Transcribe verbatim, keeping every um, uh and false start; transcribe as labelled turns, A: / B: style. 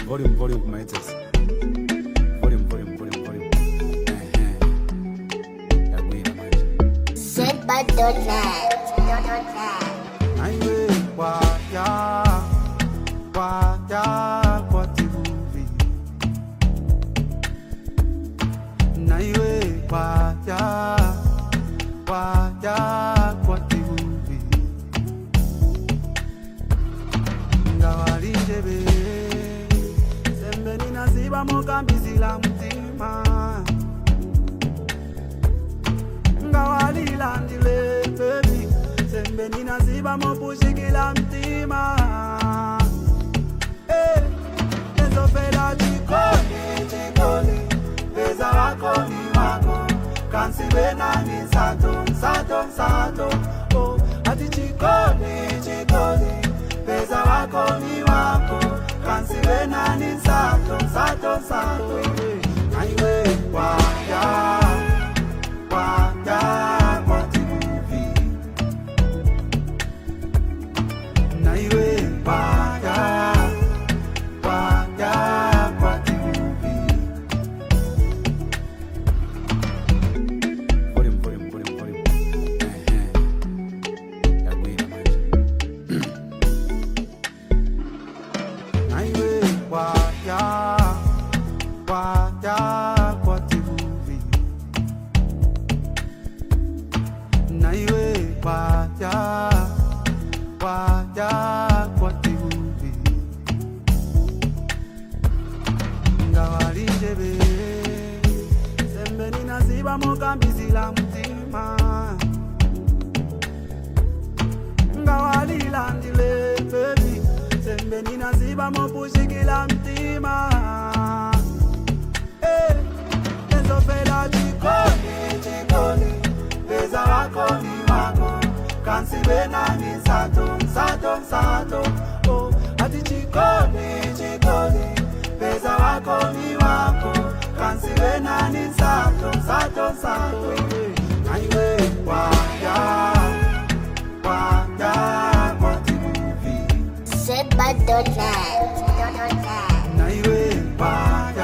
A: volume, volume kumaitesa. Volume, volume, volume, volume. Eh, eh. Yagwira manje.
B: Said by Donald.
A: Naiwe kwa ya, kwa ya kwa tibuvi. Naiwe kwa ya, kwa ya kwa tibuvi. Ngawalijebe, sembe ninaziba mokambizila mutima. Ngawalilandile baby, sembe ninaziba mopushikila mtima. Eh, nezofela jikoni, jikoni, peza wako ni wako, kansibe nani sato, sato, sato. Oh, ati jikoni, jikoni, peza wako ni wako, kansibe nani sato, sato, sato. Eh, naiwe kwa ya, kwa ya kwa tibuvi. Naiwe kwa ya, kwa ya kwa tibuvi. Volume, volume, volume, volume. Eh, eh. Yagwira manje. Naiwe kwa ya, kwa ya kwa tibuvi. Naiwe kwa ya, kwa ya kwa tibuvi. Ngawalijebe, sembe ninaziba mokambizila mutima. Ngawalilandile baby, sembe ninaziba mopushikila mtima. Eh, nezofela jikoni, jikoni, peza wako ni wako, kansibe nani sato, sato, sato. Oh, ati jikoni, jikoni, peza wako ni wako, kansibe nani sato, sato, sato. Eh, naiwe kwa ya, kwa ya kwa tibuvi.
B: Said by Donald.
A: Naiwe kwa